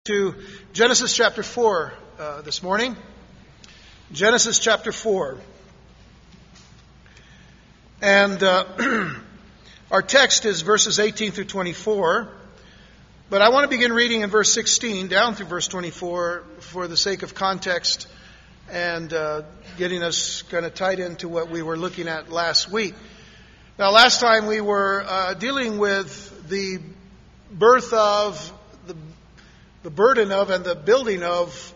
To Genesis chapter 4 this morning. Genesis chapter 4. And our text is verses 18 through 24. But I want to begin reading in verse 16 down through verse 24 for the sake of context and getting us kind of tied into what we were looking at last week. Now, last time we were dealing with the birth of the burden of and the building of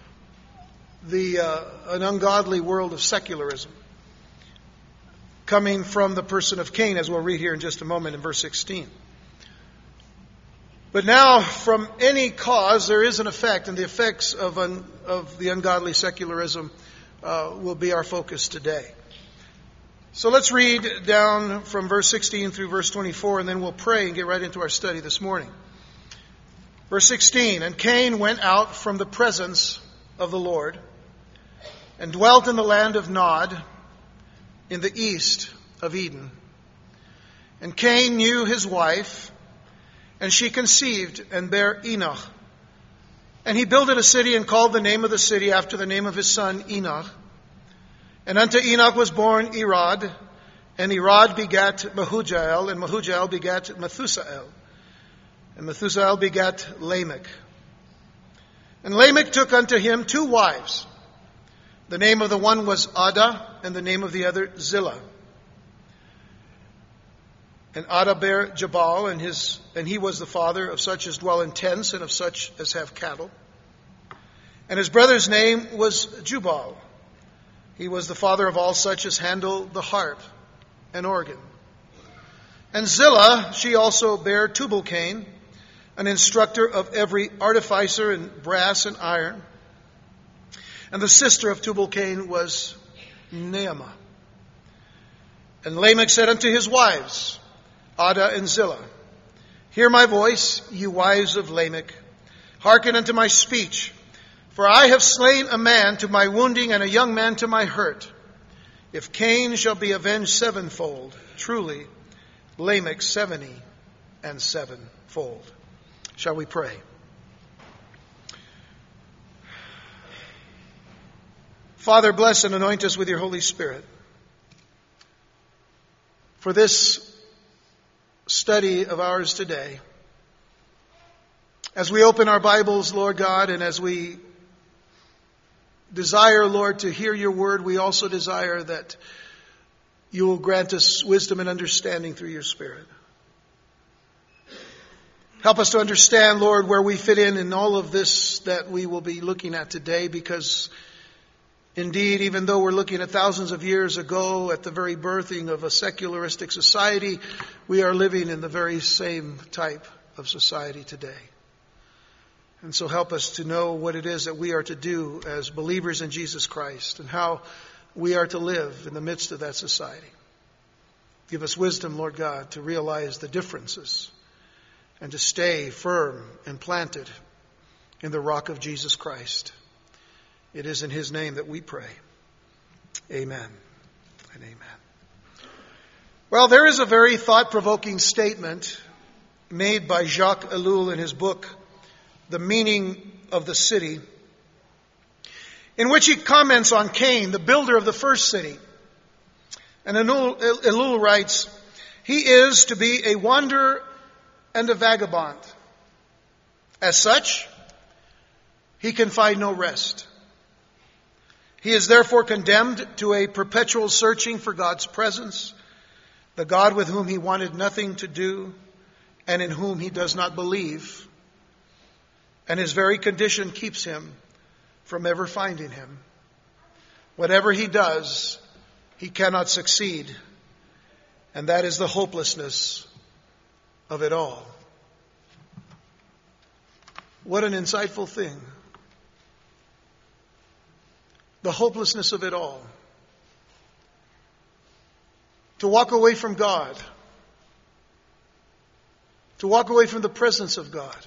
an ungodly world of secularism coming from the person of Cain, as we'll read here in just a moment in verse 16. But now, from any cause, there is an effect, and the effects of the ungodly secularism will be our focus today. So let's read down from verse 16 through verse 24, and then we'll pray and get right into our study this morning. Verse 16, And Cain went out from the presence of the Lord, and dwelt in the land of Nod, in the east of Eden. And Cain knew his wife, and she conceived and bare Enoch. And he builded a city and called the name of the city after the name of his son Enoch. And unto Enoch was born Irad, and Irad begat Mehujael, and Mehujael begat Methusael. And Methusael begat Lamech. And Lamech took unto him two wives. The name of the one was Adah, and the name of the other Zillah. And Adah bare Jabal, and he was the father of such as dwell in tents, and of such as have cattle. And his brother's name was Jubal. He was the father of all such as handle the harp and organ. And Zillah, she also bare Tubal-Cain, an instructor of every artificer in brass and iron. And the sister of Tubal-Cain was Naamah. And Lamech said unto his wives, Adah and Zillah, Hear my voice, you wives of Lamech. Hearken unto my speech. For I have slain a man to my wounding, and a young man to my hurt. If Cain shall be avenged sevenfold, truly Lamech 77-fold. Shall we pray? Father, bless and anoint us with your Holy Spirit. For this study of ours today, as we open our Bibles, Lord God, and as we desire, Lord, to hear your word, we also desire that you will grant us wisdom and understanding through your Spirit. Help us to understand, Lord, where we fit in all of this that we will be looking at today, because indeed, even though we're looking at thousands of years ago at the very birthing of a secularistic society, we are living in the very same type of society today. And so help us to know what it is that we are to do as believers in Jesus Christ and how we are to live in the midst of that society. Give us wisdom, Lord God, to realize the differences and to stay firm and planted in the rock of Jesus Christ. It is in his name that we pray. Amen and amen. Well, there is a very thought-provoking statement made by Jacques Ellul in his book, The Meaning of the City, in which he comments on Cain, the builder of the first city. And Ellul writes, He is to be a wanderer and a vagabond. As such, he can find no rest. He is therefore condemned to a perpetual searching for God's presence, the God with whom he wanted nothing to do and in whom he does not believe. And his very condition keeps him from ever finding him. Whatever he does, he cannot succeed. And that is the hopelessness of it all. What an insightful thing. The hopelessness of it all. To walk away from God. To walk away from the presence of God.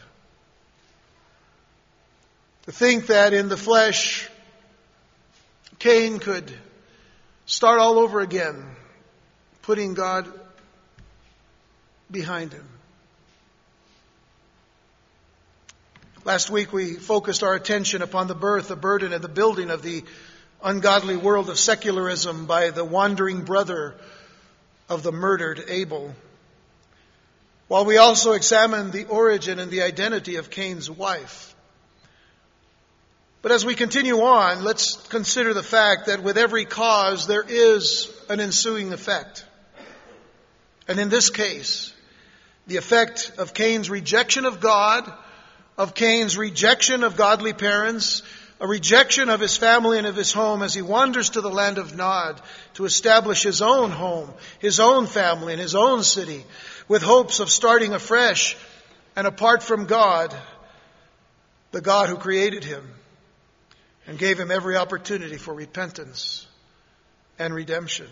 To think that in the flesh, Cain could start all over again, putting God behind him. Last week we focused our attention upon the birth, the burden, and the building of the ungodly world of secularism by the wandering brother of the murdered Abel, while we also examined the origin and the identity of Cain's wife. But as we continue on, let's consider the fact that with every cause there is an ensuing effect. And in this case, the effect of Cain's rejection of God, of Cain's rejection of godly parents, a rejection of his family and of his home as he wanders to the land of Nod to establish his own home, his own family, and his own city, with hopes of starting afresh and apart from God, the God who created him and gave him every opportunity for repentance and redemption.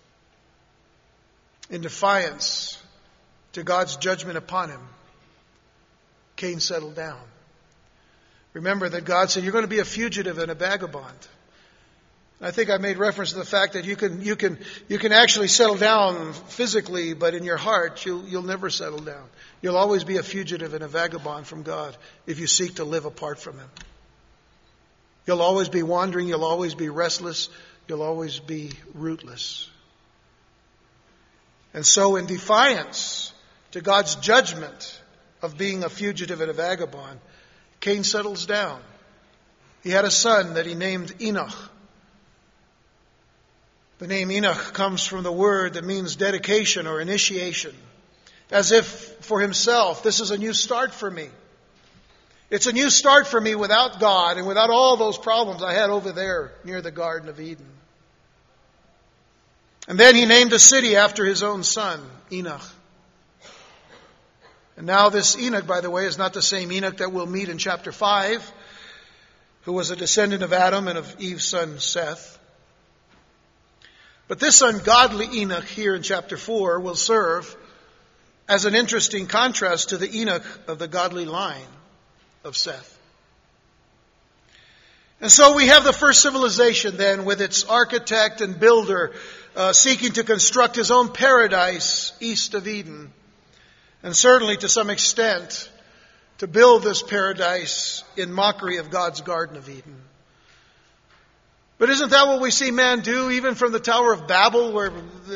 In defiance to God's judgment upon him, Cain settled down. Remember that God said, you're going to be a fugitive and a vagabond. I think I made reference to the fact that you can actually settle down physically, but in your heart, you'll never settle down. You'll always be a fugitive and a vagabond from God if you seek to live apart from him. You'll always be wandering. You'll always be restless. You'll always be rootless. And so in defiance to God's judgment of being a fugitive and a vagabond, Cain settles down. He had a son that he named Enoch. The name Enoch comes from the word that means dedication or initiation. As if for himself, this is a new start for me. It's a new start for me without God and without all those problems I had over there near the Garden of Eden. And then he named a city after his own son, Enoch. And now this Enoch, by the way, is not the same Enoch that we'll meet in chapter 5, who was a descendant of Adam and of Eve's son Seth. But this ungodly Enoch here in chapter 4 will serve as an interesting contrast to the Enoch of the godly line of Seth. And so we have the first civilization then with its architect and builder seeking to construct his own paradise east of Eden. And certainly to some extent to build this paradise in mockery of God's Garden of Eden. But isn't that what we see man do even from the Tower of Babel, where,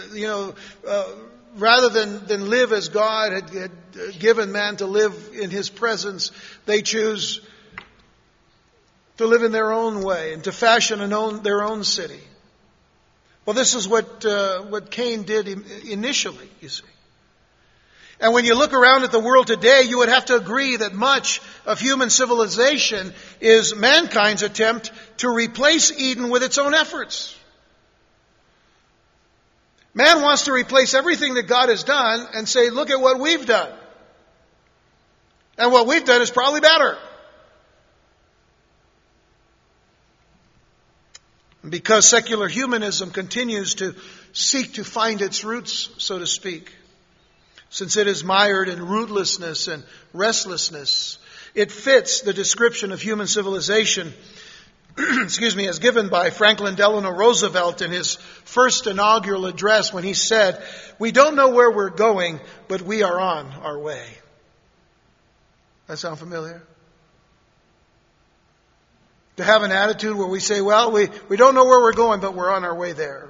rather than live as God had given man to live in his presence, they choose to live in their own way and to fashion their own city. Well, this is what Cain did initially, you see. And when you look around at the world today, you would have to agree that much of human civilization is mankind's attempt to replace Eden with its own efforts. Man wants to replace everything that God has done and say, look at what we've done. And what we've done is probably better. And because secular humanism continues to seek to find its roots, so to speak, since it is mired in rootlessness and restlessness, it fits the description of human civilization, as given by Franklin Delano Roosevelt in his first inaugural address when he said, "We don't know where we're going, but we are on our way." That sound familiar? To have an attitude where we say, well, we don't know where we're going, but we're on our way there.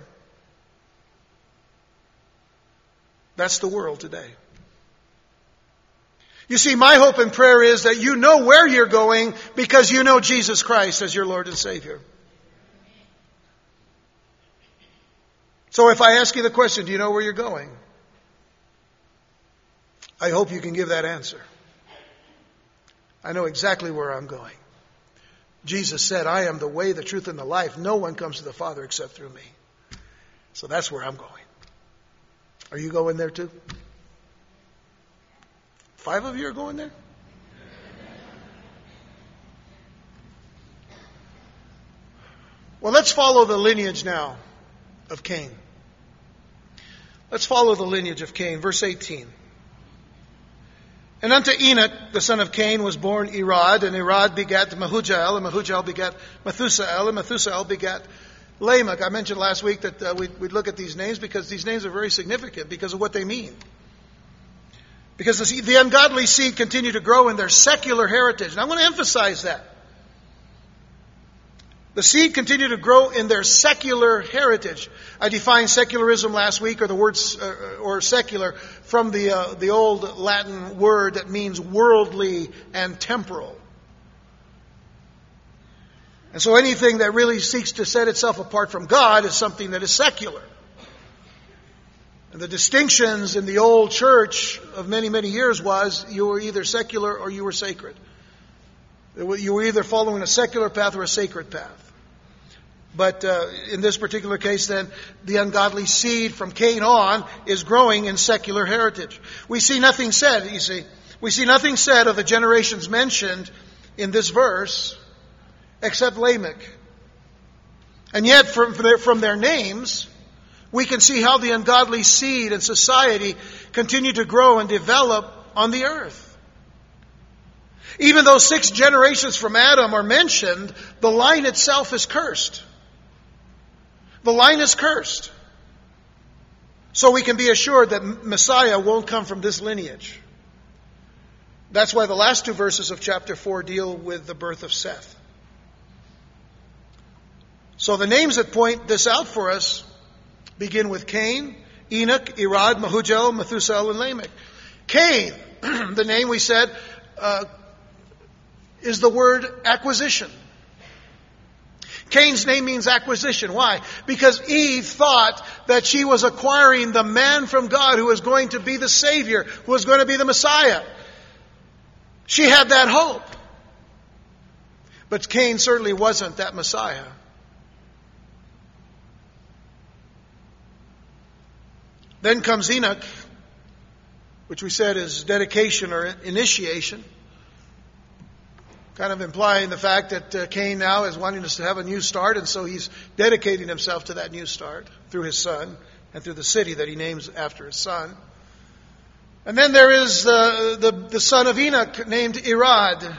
That's the world today. You see, my hope and prayer is that you know where you're going because you know Jesus Christ as your Lord and Savior. So if I ask you the question, do you know where you're going? I hope you can give that answer. I know exactly where I'm going. Jesus said, I am the way, the truth, and the life. No one comes to the Father except through me. So that's where I'm going. Are you going there too? 5 of you are going there? Well, let's follow the lineage now of Cain. Let's follow the lineage of Cain. Verse 18. And unto Enoch, the son of Cain, was born Irad, and Irad begat Mehujael, and Mehujael begat Methusael, and Methusael begat Lamech. I mentioned last week that we'd look at these names because these names are very significant because of what they mean. Because the ungodly seed continue to grow in their secular heritage. And I want to emphasize that. The seed continue to grow in their secular heritage. I defined secularism last week, or the words or secular, from the old Latin word that means worldly and temporal. And so anything that really seeks to set itself apart from God is something that is secular. And the distinctions in the old church of many, many years was you were either secular or you were sacred. You were either following a secular path or a sacred path. But in this particular case, then, the ungodly seed from Cain on is growing in secular heritage. We see nothing said, you see. We see nothing said of the generations mentioned in this verse except Lamech. And yet, from their names, we can see how the ungodly seed and society continue to grow and develop on the earth. Even though 6 generations from Adam are mentioned, the line itself is cursed. The line is cursed. So we can be assured that Messiah won't come from this lineage. That's why the last 2 verses of chapter 4 deal with the birth of Seth. So the names that point this out for us begin with Cain, Enoch, Irad, Mehujael, Methuselah, and Lamech. Cain, the name we said, is the word acquisition. Cain's name means acquisition. Why? Because Eve thought that she was acquiring the man from God who was going to be the Savior, who was going to be the Messiah. She had that hope. But Cain certainly wasn't that Messiah. Then comes Enoch, which we said is dedication or initiation. Kind of implying the fact that Cain now is wanting us to have a new start, and so he's dedicating himself to that new start through his son and through the city that he names after his son. And then there is the son of Enoch named Irad.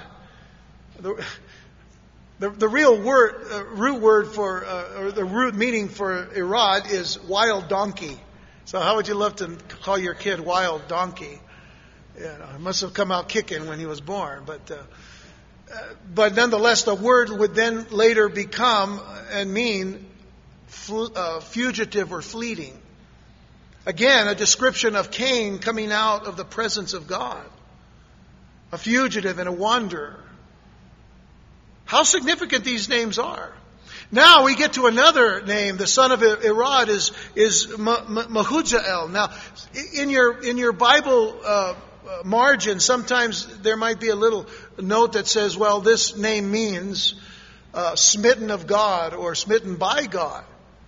The real word, root word for, or the root meaning for Irad is wild donkey. So how would you love to call your kid Wild Donkey? You know, it must have come out kicking when he was born. But nonetheless, the word would then later become and mean fugitive or fleeting. Again, a description of Cain coming out of the presence of God. A fugitive and a wanderer. How significant these names are. Now we get to another name. The son of Irad is Mehujael. Now, in your Bible margin, sometimes there might be a little note that says, well, this name means smitten of God or smitten by God.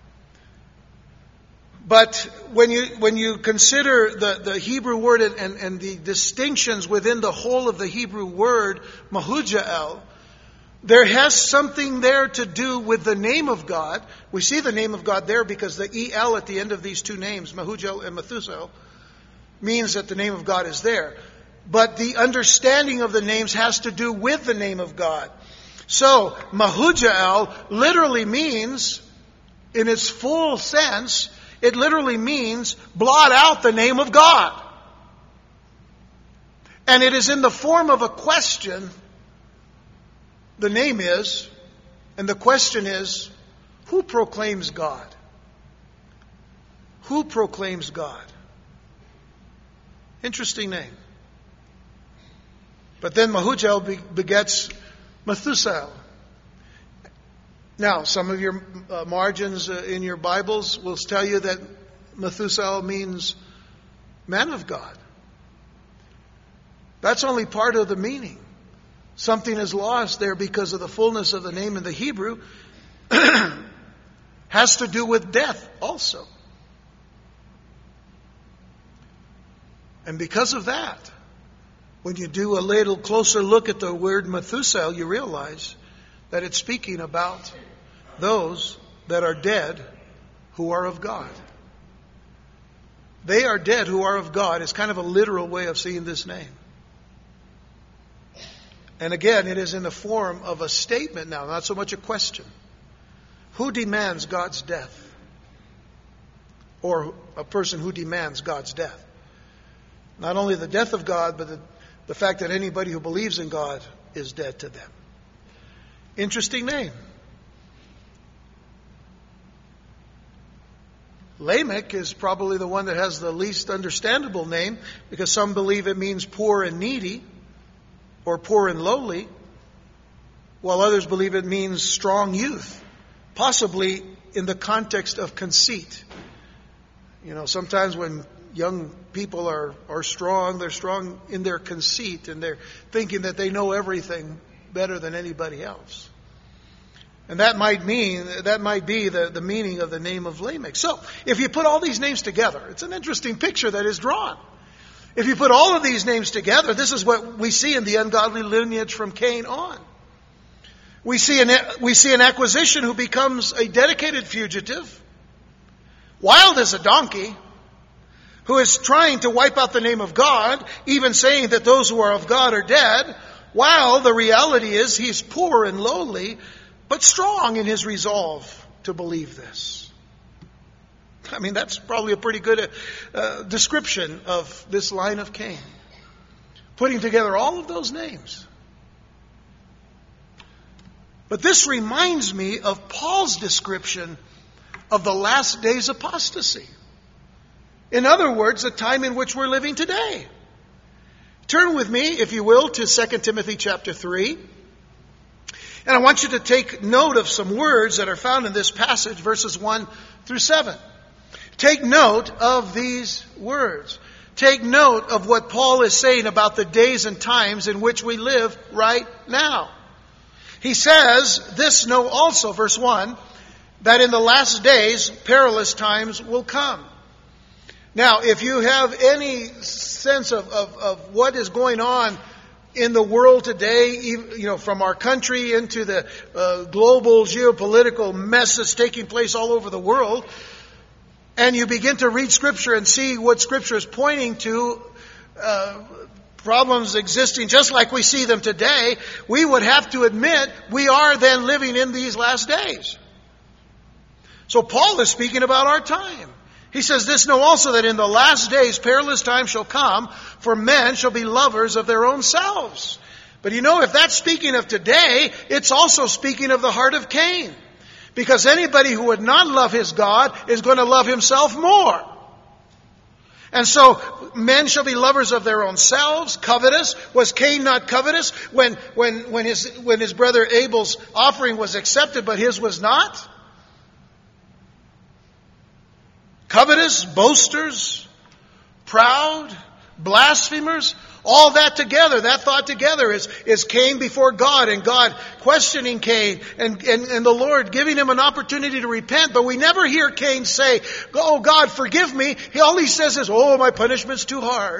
But when you consider the Hebrew word and the distinctions within the whole of the Hebrew word, Mehujael, there has something there to do with the name of God. We see the name of God there because the El at the end of these 2 names, Mehujael and Methuselah, means that the name of God is there. But the understanding of the names has to do with the name of God. So, Mehujael literally means, in its full sense, it literally means blot out the name of God. And it is in the form of a question. The name is, and the question is, who proclaims God? Who proclaims God? Interesting name. But then Mehujael begets Methuselah. Now, some of your margins in your Bibles will tell you that Methuselah means man of God. That's only part of the meaning. Something is lost there because of the fullness of the name in the Hebrew. Has to do with death also. And because of that, when you do a little closer look at the word Methuselah, you realize that it's speaking about those that are dead who are of God. They are dead who are of God is kind of a literal way of seeing this name. And again, it is in the form of a statement now, not so much a question. Who demands God's death? Or a person who demands God's death? Not only the death of God, but the fact that anybody who believes in God is dead to them. Interesting name. Lamech is probably the one that has the least understandable name, because some believe it means poor and needy or poor and lowly, while others believe it means strong youth, possibly in the context of conceit. Sometimes when young people are strong, they're strong in their conceit, and they're thinking that they know everything better than anybody else. And that might be the meaning of the name of Lamech. So, if you put all these names together, it's an interesting picture that is drawn. If you put all of these names together, this is what we see in the ungodly lineage from Cain on. We see an acquisition who becomes a dedicated fugitive, wild as a donkey, who is trying to wipe out the name of God, even saying that those who are of God are dead, while the reality is he's poor and lowly, but strong in his resolve to believe this. I mean, that's probably a pretty good description of this line of Cain. Putting together all of those names. But this reminds me of Paul's description of the last days apostasy. In other words, the time in which we're living today. Turn with me, if you will, to 2 Timothy chapter 3. And I want you to take note of some words that are found in this passage, verses 1 through 7. Take note of these words. Take note of what Paul is saying about the days and times in which we live right now. He says, "This know also," verse 1, "that in the last days perilous times will come." Now, if you have any sense of what is going on in the world today, from our country into the global geopolitical mess that's taking place all over the world, and you begin to read Scripture and see what Scripture is pointing to, problems existing just like we see them today, we would have to admit we are then living in these last days. So Paul is speaking about our time. He says, "This know also that in the last days perilous times shall come, for men shall be lovers of their own selves." But if that's speaking of today, it's also speaking of the heart of Cain. Because anybody who would not love his God is going to love himself more. And so, men shall be lovers of their own selves, covetous. Was Cain not covetous when his brother Abel's offering was accepted, but his was not? Covetous, boasters, proud, blasphemers, all that together, that thought together is Cain before God, and God questioning Cain, and the Lord giving him an opportunity to repent. But we never hear Cain say, "Oh God, forgive me." All he says is, "Oh, my punishment's too hard.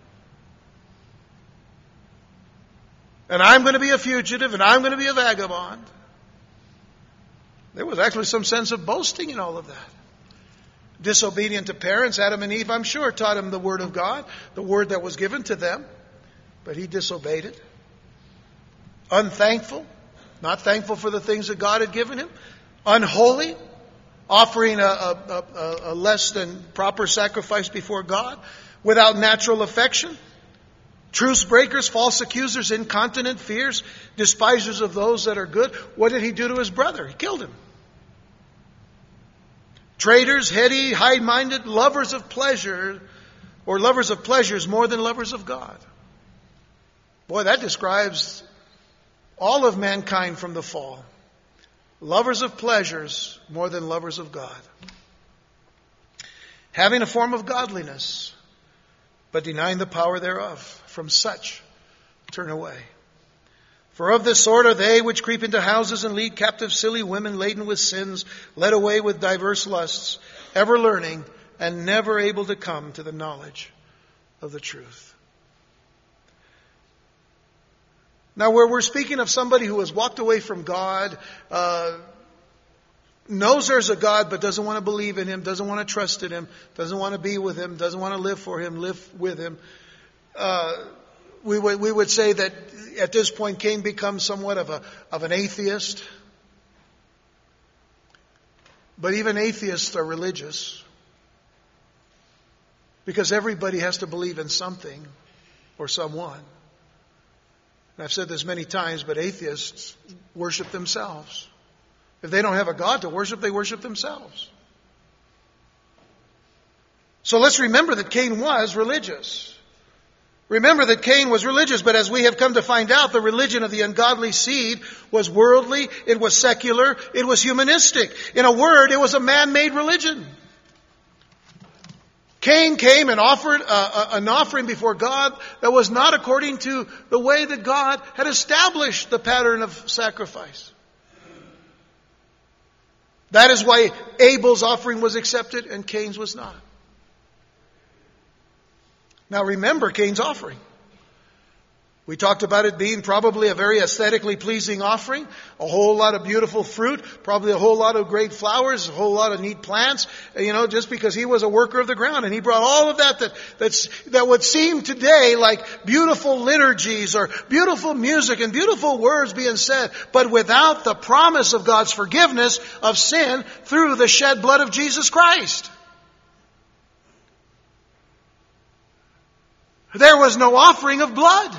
And I'm going to be a fugitive, and I'm going to be a vagabond." There was actually some sense of boasting in all of that. Disobedient to parents, Adam and Eve, I'm sure, taught him the Word of God, the Word that was given to them, but he disobeyed it. Unthankful, not thankful for the things that God had given him. Unholy, offering a less than proper sacrifice before God, without natural affection. Truce breakers, false accusers, incontinent, fierce, despisers of those that are good. What did he do to his brother? He killed him. Traitors, heady, high-minded, lovers of pleasure, or lovers of pleasures more than lovers of God. Boy, that describes all of mankind from the fall. Lovers of pleasures more than lovers of God. Having a form of godliness, but denying the power thereof. From such turn away. For of this sort are they which creep into houses and lead captive silly women laden with sins, led away with diverse lusts, ever learning and never able to come to the knowledge of the truth. Now, where we're speaking of somebody who has walked away from God, knows there's a God but doesn't want to believe in Him, doesn't want to trust in Him, doesn't want to be with Him, doesn't want to live for Him, live with Him, we would say that at this point Cain becomes somewhat of an atheist. But even atheists are religious. Because everybody has to believe in something or someone. And I've said this many times, but atheists worship themselves. If they don't have a God to worship, they worship themselves. So let's remember that Cain was religious. Remember that Cain was religious, but as we have come to find out, the religion of the ungodly seed was worldly, it was secular, it was humanistic. In a word, it was a man-made religion. Cain came and offered an offering before God that was not according to the way that God had established the pattern of sacrifice. That is why Abel's offering was accepted and Cain's was not. Now remember Cain's offering. We talked about it being probably a very aesthetically pleasing offering. A whole lot of beautiful fruit, probably a whole lot of great flowers, a whole lot of neat plants, just because he was a worker of the ground. And he brought all of that would seem today like beautiful liturgies or beautiful music and beautiful words being said, but without the promise of God's forgiveness of sin through the shed blood of Jesus Christ. There was no offering of blood.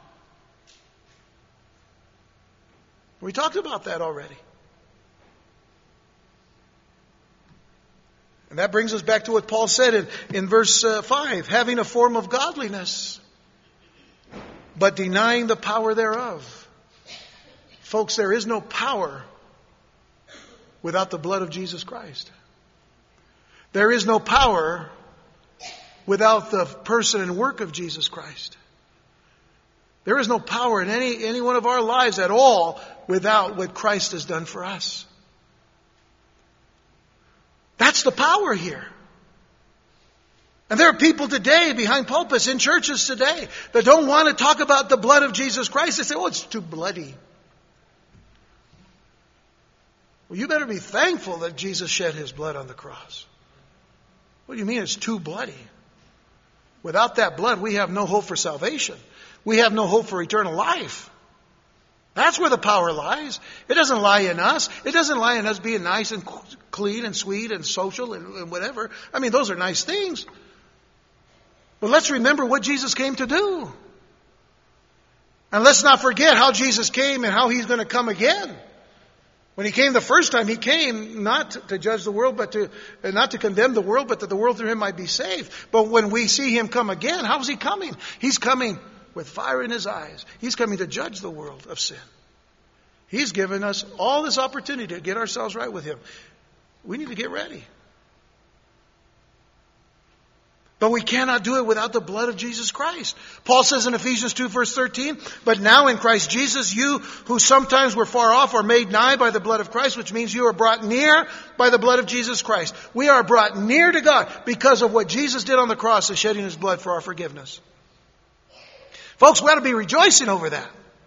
We talked about that already. And that brings us back to what Paul said in verse 5. Having a form of godliness, but denying the power thereof. Folks, there is no power without the blood of Jesus Christ. There is no power without the person and work of Jesus Christ. There is no power in any one of our lives at all without what Christ has done for us. That's the power here. And there are people today behind pulpits in churches today that don't want to talk about the blood of Jesus Christ. They say, oh, it's too bloody. Well, you better be thankful that Jesus shed His blood on the cross. What do you mean it's too bloody? Without that blood, we have no hope for salvation. We have no hope for eternal life. That's where the power lies. It doesn't lie in us. It doesn't lie in us being nice and clean and sweet and social and whatever. I mean, those are nice things. But let's remember what Jesus came to do. And let's not forget how Jesus came and how He's going to come again. When He came the first time, He came not to judge the world, not to condemn the world, but that the world through Him might be saved. But when we see Him come again, how is He coming? He's coming with fire in His eyes. He's coming to judge the world of sin. He's given us all this opportunity to get ourselves right with Him. We need to get ready. But we cannot do it without the blood of Jesus Christ. Paul says in Ephesians 2 verse 13, but now in Christ Jesus, you who sometimes were far off are made nigh by the blood of Christ, which means you are brought near by the blood of Jesus Christ. We are brought near to God because of what Jesus did on the cross of shedding His blood for our forgiveness. Folks, we ought to be rejoicing over that.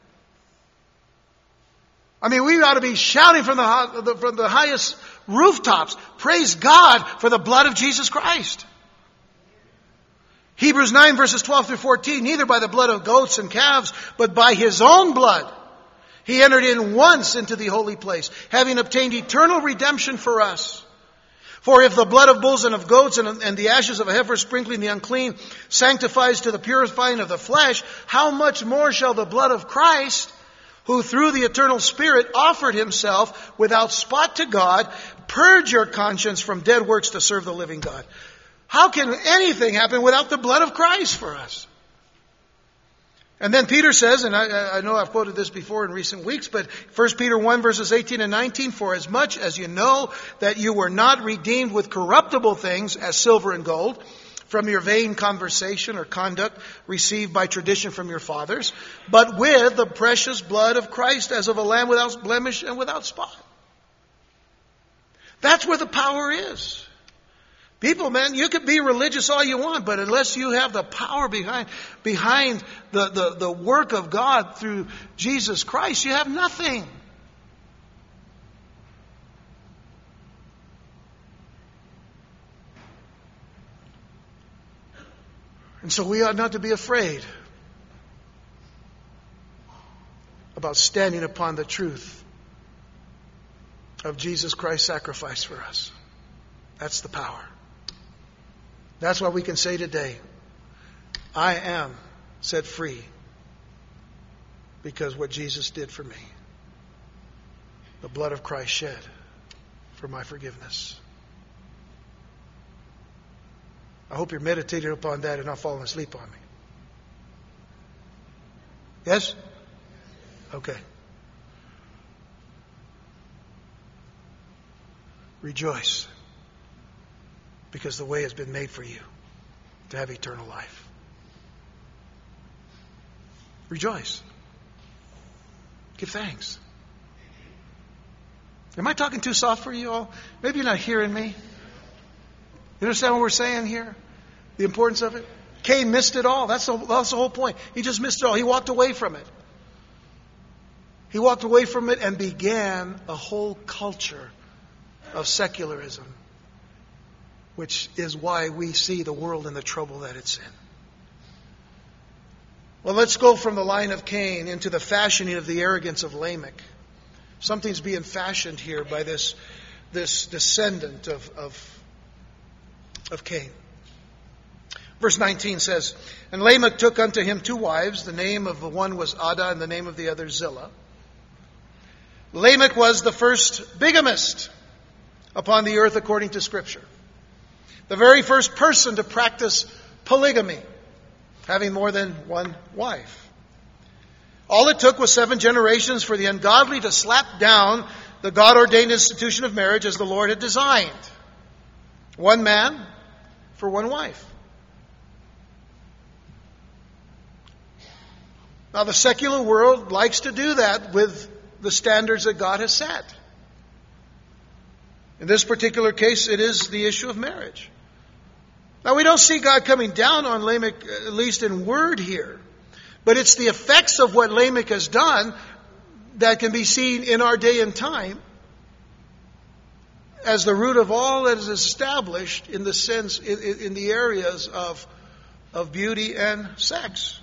I mean, we ought to be shouting from the highest rooftops, praise God for the blood of Jesus Christ. Hebrews 9 verses 12 through 14, neither by the blood of goats and calves, but by His own blood, He entered in once into the holy place, having obtained eternal redemption for us. For if the blood of bulls and of goats and the ashes of a heifer sprinkling the unclean sanctifies to the purifying of the flesh, how much more shall the blood of Christ, who through the eternal Spirit offered Himself without spot to God, purge your conscience from dead works to serve the living God. How can anything happen without the blood of Christ for us? And then Peter says, and I know I've quoted this before in recent weeks, but 1 Peter 1 verses 18 and 19, for as much as you know that you were not redeemed with corruptible things as silver and gold from your vain conversation or conduct received by tradition from your fathers, but with the precious blood of Christ as of a lamb without blemish and without spot. That's where the power is. People, man, you could be religious all you want, but unless you have the power behind the work of God through Jesus Christ, you have nothing. And so we ought not to be afraid about standing upon the truth of Jesus Christ's sacrifice for us. That's the power. That's why we can say today, I am set free because what Jesus did for me. The blood of Christ shed for my forgiveness. I hope you're meditating upon that and not falling asleep on me. Yes? Okay. Rejoice, because the way has been made for you to have eternal life. Rejoice. Give thanks. Am I talking too soft for you all? Maybe you're not hearing me. You understand what we're saying here? The importance of it? Cain missed it all. That's the whole point. He just missed it all. He walked away from it. He walked away from it and began a whole culture of secularism, which is why we see the world in the trouble that it's in. Well, let's go from the line of Cain into the fashioning of the arrogance of Lamech. Something's being fashioned here by this descendant of Cain. Verse 19 says, And Lamech took unto him 2 wives. The name of the one was Adah, and the name of the other Zillah. Lamech was the first bigamist upon the earth according to Scripture. The very first person to practice polygamy, having more than one wife. All it took was 7 generations for the ungodly to slap down the God-ordained institution of marriage as the Lord had designed. 1 man for 1 wife. Now the secular world likes to do that with the standards that God has set. In this particular case, it is the issue of marriage. Now, we don't see God coming down on Lamech, at least in word here. But it's the effects of what Lamech has done that can be seen in our day and time as the root of all that is established in the sense, in the areas of beauty and sex.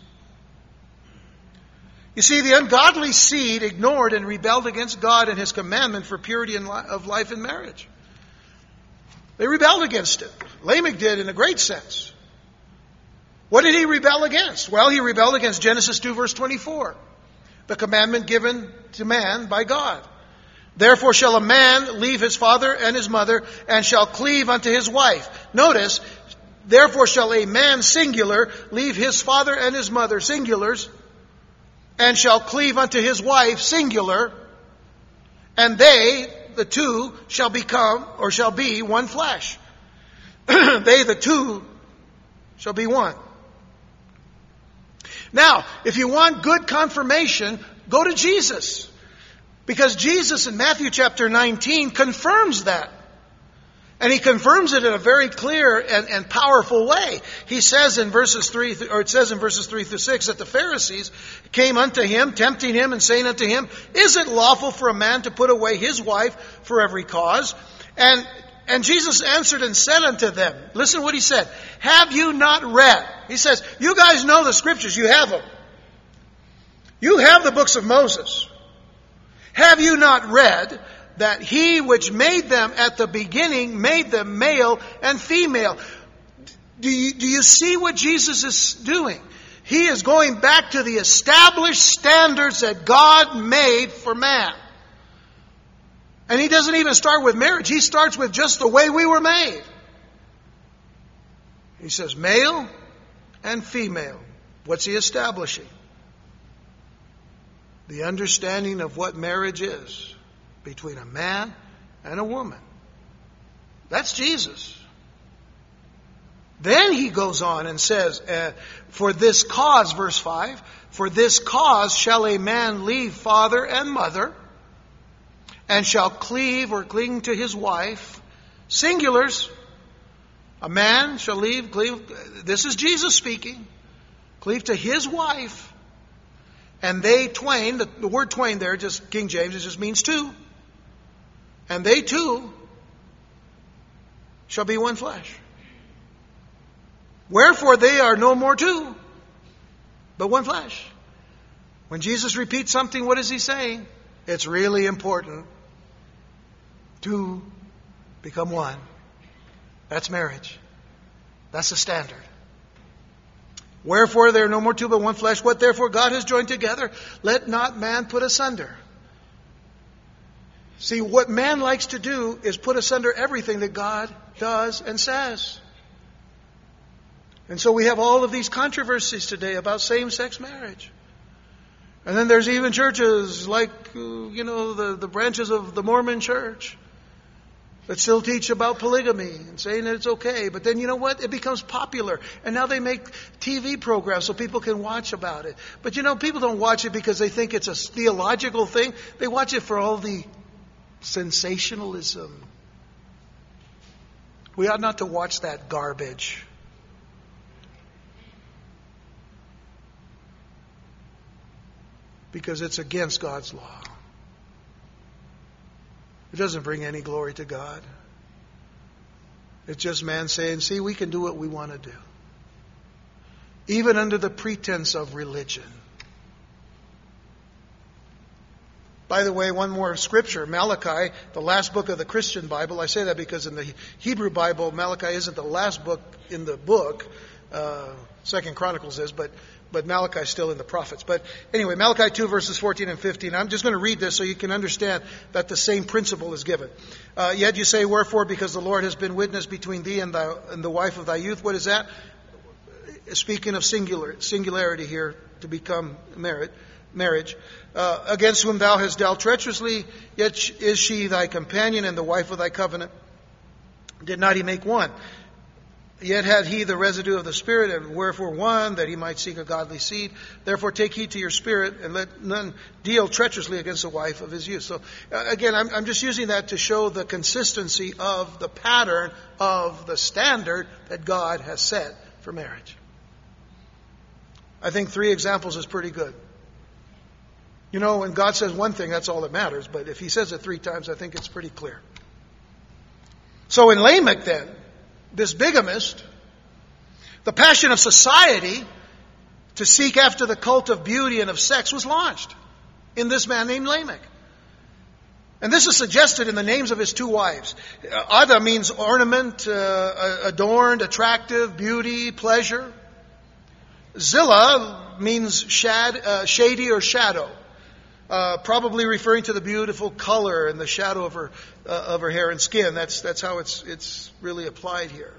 You see, the ungodly seed ignored and rebelled against God and His commandment for purity of life in marriage. They rebelled against it. Lamech did in a great sense. What did he rebel against? Well, he rebelled against Genesis 2 verse 24. The commandment given to man by God. Therefore shall a man leave his father and his mother and shall cleave unto his wife. Notice, therefore shall a man singular leave his father and his mother, singulars, and shall cleave unto his wife, singular, and they, the two, shall become, or shall be, one flesh. They, the two, shall be one. Now, if you want good confirmation, go to Jesus. Because Jesus in Matthew chapter 19 confirms that. And He confirms it in a very clear and powerful way. He says in verses 3, or it says in verses 3 through 6, that the Pharisees came unto Him, tempting Him and saying unto Him, Is it lawful for a man to put away his wife for every cause? And Jesus answered and said unto them, listen what He said, Have you not read? He says, you guys know the Scriptures, you have them. You have the books of Moses. Have you not read that He which made them at the beginning made them male and female? Do you see what Jesus is doing? He is going back to the established standards that God made for man. And He doesn't even start with marriage. He starts with just the way we were made. He says male and female. What's He establishing? The understanding of what marriage is between a man and a woman. That's Jesus. Then He goes on and says, for this cause, verse 5, for this cause shall a man leave father and mother, and shall cleave or cling to his wife. Singulars. A man shall cleave. This is Jesus speaking. Cleave to his wife. And they twain, the word twain there, just King James, it just means two. And they two shall be one flesh. Wherefore they are no more two, but one flesh. When Jesus repeats something, what is He saying? It's really important to become one. That's marriage. That's the standard. Wherefore there are no more two but one flesh. What therefore God has joined together, let not man put asunder. See, what man likes to do is put asunder everything that God does and says. And so we have all of these controversies today about same-sex marriage. And then there's even churches like, the branches of the Mormon church that still teach about polygamy and saying that it's okay. But then you know what? It becomes popular. And now they make TV programs so people can watch about it. But people don't watch it because they think it's a theological thing. They watch it for all the sensationalism. We ought not to watch that garbage. Because it's against God's law. It doesn't bring any glory to God. It's just man saying, see, we can do what we want to do. Even under the pretense of religion. By the way, one more scripture, Malachi, the last book of the Christian Bible. I say that because in the Hebrew Bible, Malachi isn't the last book in the book. 2 Chronicles is, but Malachi is still in the prophets. But anyway, Malachi 2 verses 14 and 15. I'm just going to read this so you can understand that the same principle is given. Yet you say, wherefore, because the Lord has been witness between thee and the wife of thy youth. What is that? Speaking of singularity here, to become marriage. Against whom thou hast dealt treacherously, yet is she thy companion and the wife of thy covenant. Did not he make one? Yet had he the residue of the Spirit, and wherefore one, that he might seek a godly seed. Therefore take heed to your spirit, and let none deal treacherously against the wife of his youth. So again, I'm just using that to show the consistency of the pattern of the standard that God has set for marriage. I think 3 examples is pretty good. When God says one thing, that's all that matters. But if he says it 3 times, I think it's pretty clear. So in Lamech then, this bigamist, the passion of society to seek after the cult of beauty and of sex was launched in this man named Lamech. And this is suggested in the names of his 2 wives. Ada means ornament, adorned, attractive, beauty, pleasure. Zillah means shady or shadow, probably referring to the beautiful color and the shadow of her hair and skin. That's how it's really applied here.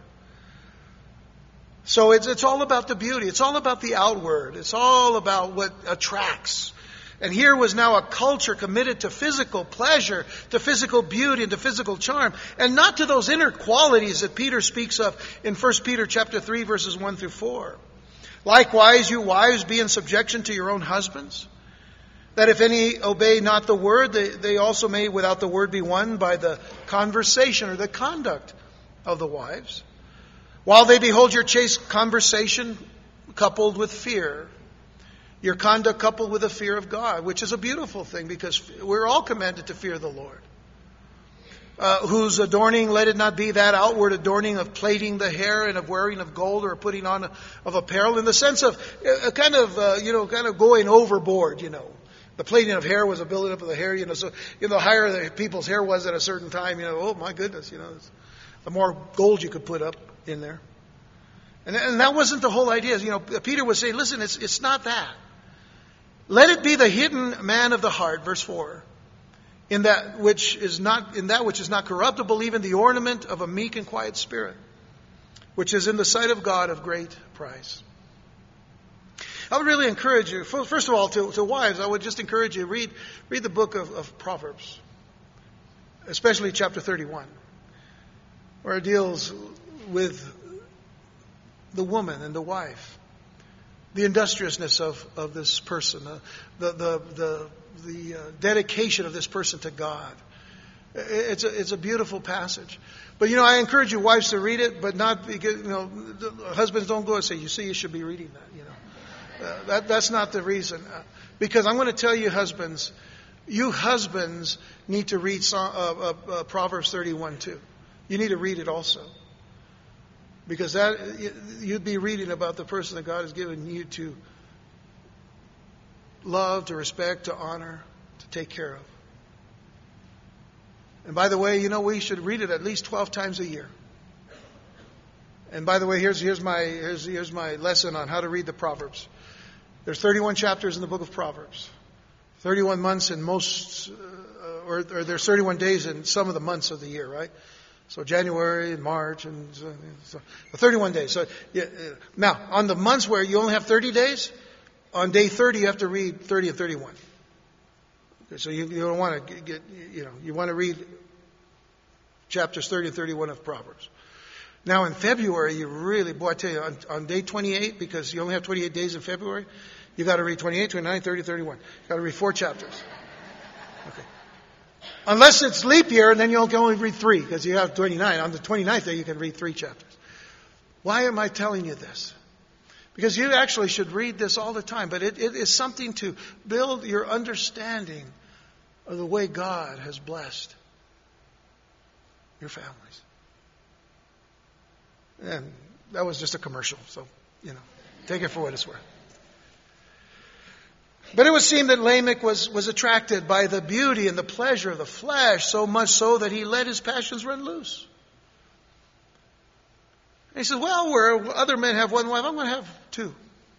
So it's all about the beauty. It's all about the outward. It's all about what attracts. And here was now a culture committed to physical pleasure, to physical beauty, and to physical charm, and not to those inner qualities that Peter speaks of in 1 Peter chapter 3, verses 1 through 4. Likewise, you wives, be in subjection to your own husbands, that if any obey not the word, they also may without the word be won by the conversation or the conduct of the wives, while they behold your chaste conversation coupled with fear, your conduct coupled with the fear of God, which is a beautiful thing because we're all commanded to fear the Lord. Whose adorning, let it not be that outward adorning of plaiting the hair and of wearing of gold or putting on of apparel, in the sense of kind of going overboard, The plaiting of hair was a building up of the hair, so the higher the people's hair was at a certain time, oh my goodness, the more gold you could put up in there. And that wasn't the whole idea. Peter was saying, listen, it's not that. Let it be the hidden man of the heart, verse 4. In that which is not corruptible, even the ornament of a meek and quiet spirit, which is in the sight of God of great price. I would really encourage you, first of all, to wives, I would just encourage you, read the book of Proverbs, especially chapter 31, where it deals with the woman and the wife, the industriousness of this person, the dedication of this person to God. It's a beautiful passage. But I encourage you wives to read it, but not because husbands don't go and say, you should be reading that. That's not the reason. Because I'm going to tell you husbands, need to read Proverbs 31 too. You need to read it also. Because you'd be reading about the person that God has given you to love, to respect, to honor, to take care of. And by the way, we should read it at least 12 times a year. And by the way, here's my lesson on how to read the Proverbs. There's 31 chapters in the book of Proverbs. 31 months in most, or there's 31 days in some of the months of the year, right? So January and March and so 31 days. So now, on the months where you only have 30 days, on day 30 you have to read 30 and 31. Okay, so you don't want to get, you want to read chapters 30 and 31 of Proverbs. Now in February, you really, I tell you, on day 28, because you only have 28 days in February, you got to read 28, 29, 30, 31. You got to read 4 chapters. Okay. Unless it's leap year, and then you'll only read 3, because you have 29. On the 29th day, you can read 3 chapters. Why am I telling you this? Because you actually should read this all the time, but it is something to build your understanding of the way God has blessed your families. And that was just a commercial, so, take it for what it's worth. But it would seem that Lamech was attracted by the beauty and the pleasure of the flesh, so much so that he let his passions run loose. And he says, well, where other men have one wife, I'm going to have 2.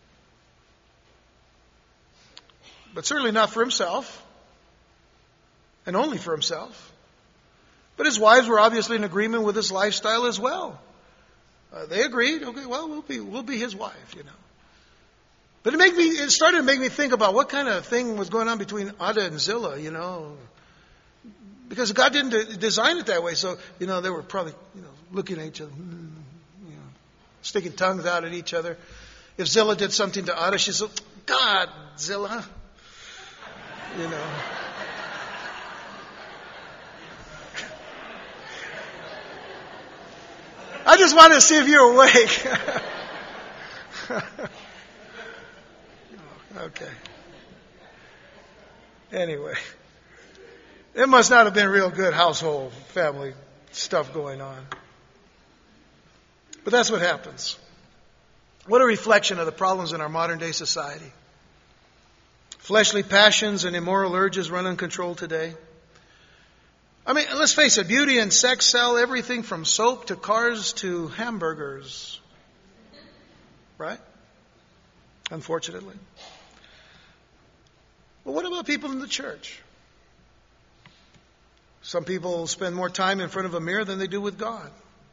But certainly not for himself, and only for himself. But his wives were obviously in agreement with his lifestyle as well. They agreed, okay, well, we'll be his wife, But it started to make me think about what kind of thing was going on between Adah and Zillah, Because God didn't design it that way. So, they were probably, looking at each other, sticking tongues out at each other. If Zillah did something to Adah, she said, God, Zillah. I just wanted to see if you're awake. Okay. Anyway, it must not have been real good household family stuff going on. But that's what happens. What a reflection of the problems in our modern day society. Fleshly passions and immoral urges run uncontrolled today. I mean, let's face it, beauty and sex sell everything from soap to cars to hamburgers. Right? Unfortunately. But what about people in the church? Some people spend more time in front of a mirror than they do with God.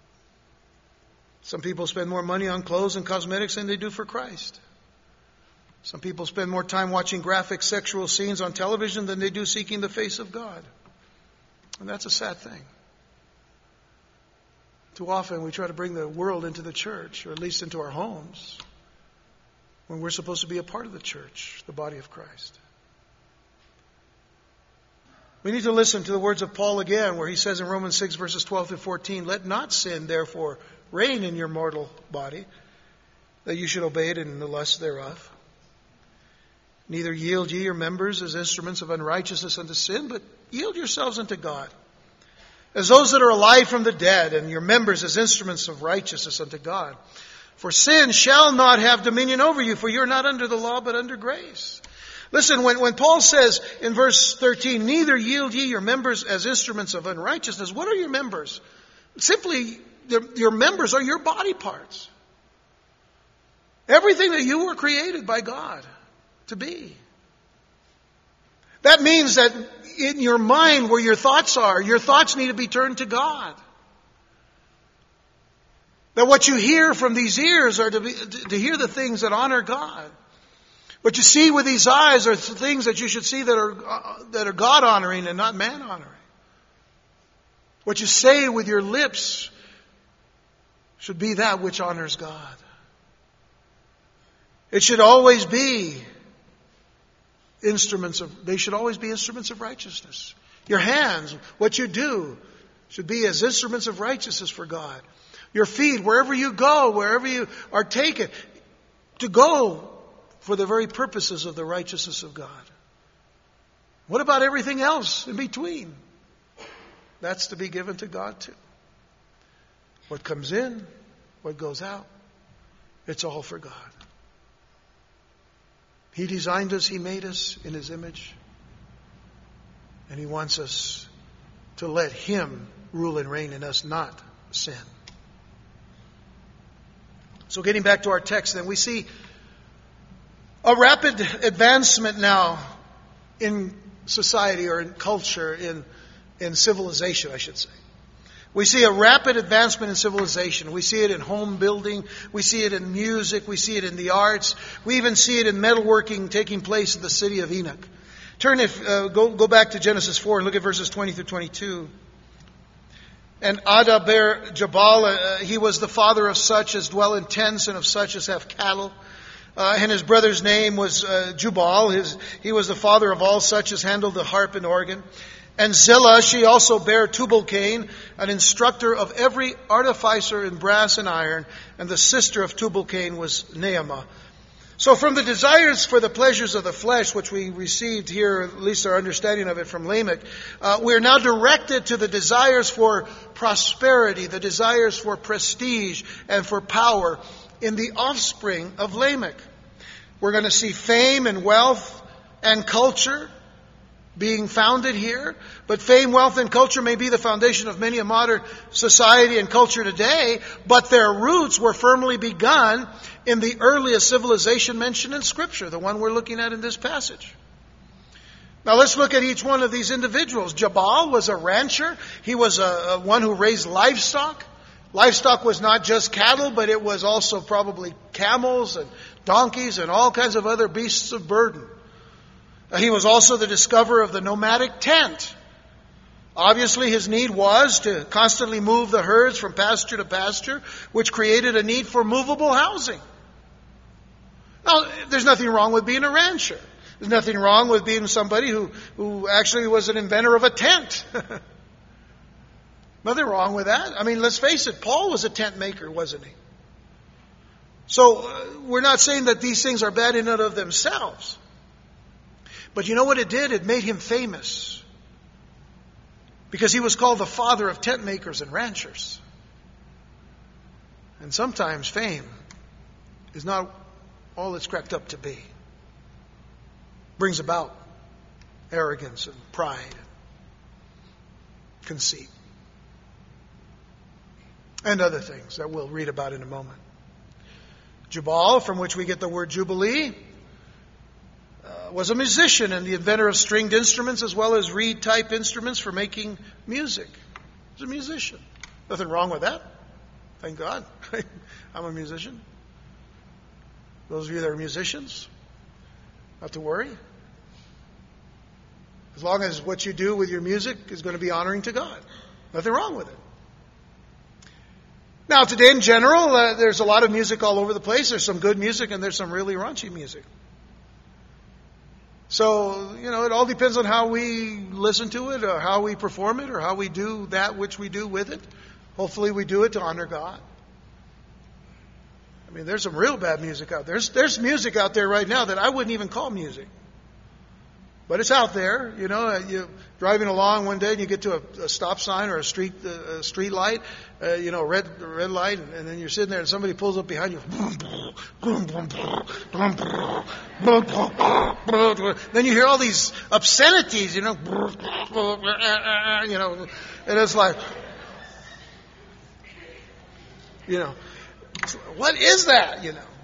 Some people spend more money on clothes and cosmetics than they do for Christ. Some people spend more time watching graphic sexual scenes on television than they do seeking the face of God. And that's a sad thing. Too often we try to bring the world into the church, or at least into our homes, when we're supposed to be a part of the church, the body of Christ. We need to listen to the words of Paul again, where he says in Romans 6, verses 12 through 14, let not sin, therefore, reign in your mortal body, that you should obey it in the lust thereof. Neither yield ye your members as instruments of unrighteousness unto sin, but yield yourselves unto God, as those that are alive from the dead, and your members as instruments of righteousness unto God. For sin shall not have dominion over you, for you are not under the law, but under grace. Listen, when Paul says in verse 13, neither yield ye your members as instruments of unrighteousness, what are your members? Simply, your members are your body parts. Everything that you were created by God to be. That means that in your mind where your thoughts are, your thoughts need to be turned to God. That what you hear from these ears are to hear the things that honor God. What you see with these eyes are things that you should see that are God honoring and not man honoring. What you say with your lips should be that which honors God. It should always be they should always be instruments of righteousness. Your hands, what you do, should be as instruments of righteousness for God. Your feet, wherever you go, wherever you are taken, to go for the very purposes of the righteousness of God. What about everything else in between? That's to be given to God too. What comes in, what goes out, it's all for God. He designed us, He made us in His image. And He wants us to let Him rule and reign in us, not sin. So getting back to our text then, we see a rapid advancement now in society, or in culture, in civilization, I should say. We see a rapid advancement in civilization. We see it in home building. We see it in music. We see it in the arts. We even see it in metalworking taking place in the city of Enoch. Go back to Genesis 4 and look at verses 20 through 22. And Ada bare Jabal, he was the father of such as dwell in tents and of such as have cattle. And his brother's name was Jubal. He was the father of all such as handled the harp and organ. And Zillah, she also bare Tubal-Cain, an instructor of every artificer in brass and iron. And the sister of Tubal-Cain was Naamah. So from the desires for the pleasures of the flesh, which we received here, at least our understanding of it from Lamech, we are now directed to the desires for prosperity, the desires for prestige and for power in the offspring of Lamech. We're going to see fame and wealth and culture being founded here. But fame, wealth, and culture may be the foundation of many a modern society and culture today, but their roots were firmly begun in the earliest civilization mentioned in Scripture, the one we're looking at in this passage. Now let's look at each one of these individuals. Jabal was a rancher. He was one who raised livestock. Livestock was not just cattle, but it was also probably camels and donkeys and all kinds of other beasts of burden. He was also the discoverer of the nomadic tent. Obviously, his need was to constantly move the herds from pasture to pasture, which created a need for movable housing. Now, there's nothing wrong with being a rancher. There's nothing wrong with being somebody who actually was an inventor of a tent. Nothing wrong with that. I mean, let's face it, Paul was a tent maker, wasn't he? So, we're not saying that these things are bad in and of themselves. But you know what it did? It made him famous. Because he was called the father of tent makers and ranchers. And sometimes fame is not all it's cracked up to be. It brings about arrogance and pride and conceit. And other things that we'll read about in a moment. Jubal, from which we get the word jubilee, was a musician and the inventor of stringed instruments as well as reed-type instruments for making music. He was a musician. Nothing wrong with that. Thank God. I'm a musician. Those of you that are musicians, not to worry. As long as what you do with your music is going to be honoring to God. Nothing wrong with it. Now, today in general, there's a lot of music all over the place. There's some good music and there's some really raunchy music. So, it all depends on how we listen to it or how we perform it or how we do that which we do with it. Hopefully we do it to honor God. I mean, there's some real bad music out there. There's music out there right now that I wouldn't even call music. But it's out there. You're driving along one day and you get to a stop sign or a street light, red light, and then you're sitting there and somebody pulls up behind you. Then you hear all these obscenities, and it's like, what is that,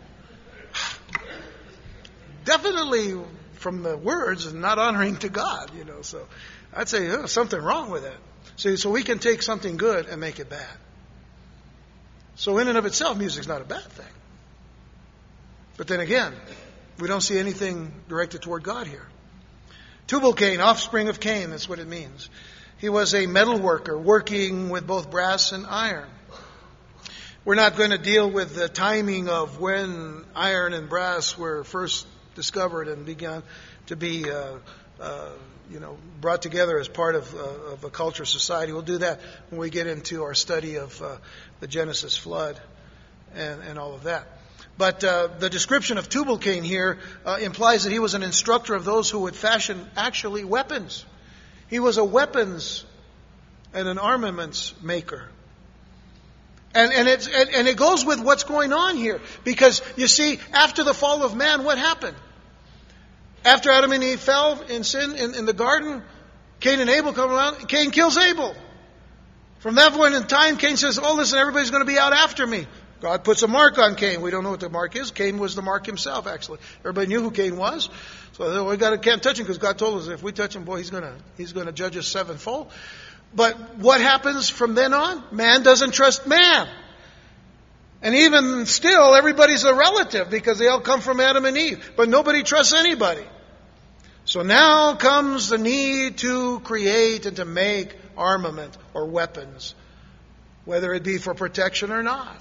Definitely from the words and not honoring to God, So I'd say there's something wrong with it. So we can take something good and make it bad. So in and of itself, music's not a bad thing. But then again, we don't see anything directed toward God here. Tubal-Cain, offspring of Cain, that's what it means. He was a metal worker, working with both brass and iron. We're not going to deal with the timing of when iron and brass were first discovered and began to be, brought together as part of a culture society. We'll do that when we get into our study of the Genesis flood and all of that. But the description of Tubal-Cain here implies that he was an instructor of those who would fashion actually weapons. He was a weapons and an armaments maker. And it goes with what's going on here. Because, you see, after the fall of man, what happened? After Adam and Eve fell in sin in the garden, Cain and Abel come around. Cain kills Abel. From that point in time, Cain says, listen, everybody's going to be out after me. God puts a mark on Cain. We don't know what the mark is. Cain was the mark himself, actually. Everybody knew who Cain was. So we can't touch him because God told us if we touch him, boy, he's gonna judge us sevenfold. But what happens from then on? Man doesn't trust man. And even still, everybody's a relative because they all come from Adam and Eve. But nobody trusts anybody. So now comes the need to create and to make armament or weapons, whether it be for protection or not.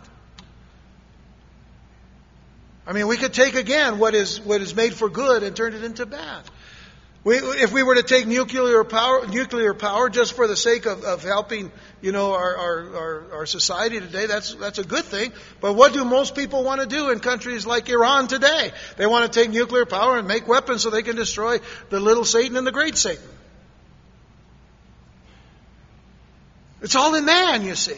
I mean, we could take again what is made for good and turn it into bad. If we were to take nuclear power just for the sake of helping, our society today, that's a good thing. But what do most people want to do in countries like Iran today? They want to take nuclear power and make weapons so they can destroy the little Satan and the great Satan. It's all in man, you see.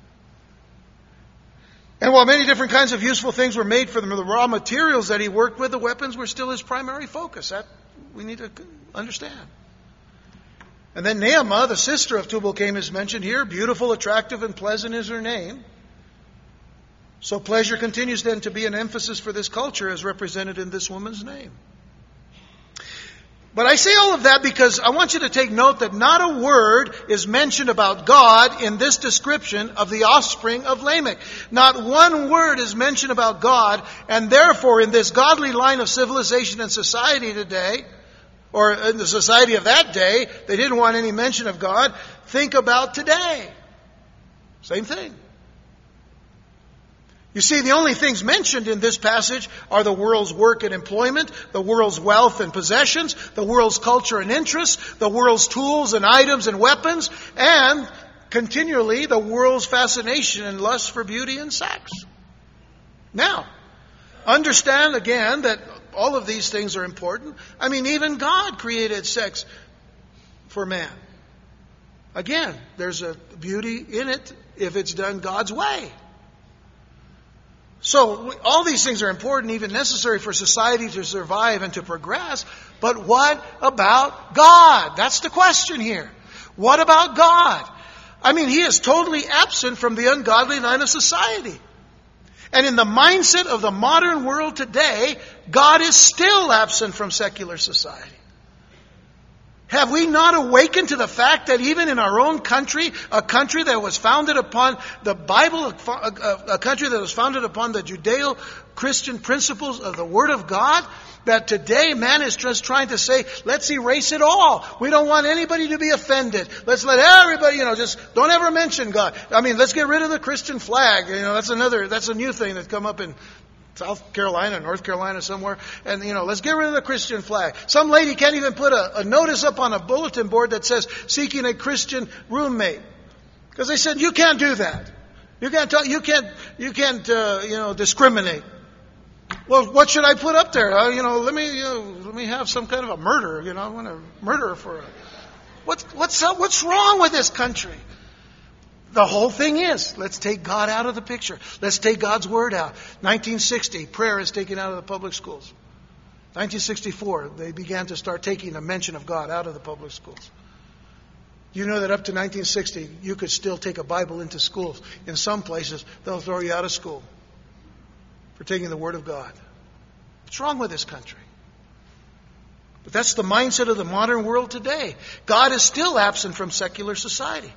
And while many different kinds of useful things were made from the raw materials that he worked with, the weapons were still his primary focus. That we need to understand. And then Naamah, the sister of Tubal-Cain, is mentioned here. Beautiful, attractive, and pleasant is her name. So pleasure continues then to be an emphasis for this culture as represented in this woman's name. But I say all of that because I want you to take note that not a word is mentioned about God in this description of the offspring of Lamech. Not one word is mentioned about God, and therefore in this godly line of civilization and society today, or in the society of that day, they didn't want any mention of God. Think about today. Same thing. You see, the only things mentioned in this passage are the world's work and employment, the world's wealth and possessions, the world's culture and interests, the world's tools and items and weapons, and continually the world's fascination and lust for beauty and sex. Now, understand again that all of these things are important. I mean, even God created sex for man. Again, there's a beauty in it if it's done God's way. So all these things are important, even necessary for society to survive and to progress. But what about God? That's the question here. What about God? I mean, He is totally absent from the ungodly line of society. And in the mindset of the modern world today, God is still absent from secular society. Have we not awakened to the fact that even in our own country, a country that was founded upon the Bible, a country that was founded upon the Judeo-Christian principles of the Word of God, that today man is just trying to say, let's erase it all. We don't want anybody to be offended. Let's let everybody, just don't ever mention God. I mean, let's get rid of the Christian flag. That's a new thing that's come up in South Carolina, North Carolina, somewhere. And, let's get rid of the Christian flag. Some lady can't even put a notice up on a bulletin board that says, seeking a Christian roommate. Because they said, you can't do that. You can't discriminate. Well, what should I put up there? Let me have some kind of a murder. I want to murder for what's wrong with this country? The whole thing is, let's take God out of the picture. Let's take God's Word out. 1960, prayer is taken out of the public schools. 1964, they began to start taking the mention of God out of the public schools. You know that up to 1960, you could still take a Bible into schools. In some places, they'll throw you out of school for taking the Word of God. What's wrong with this country? But that's the mindset of the modern world today. God is still absent from secular society.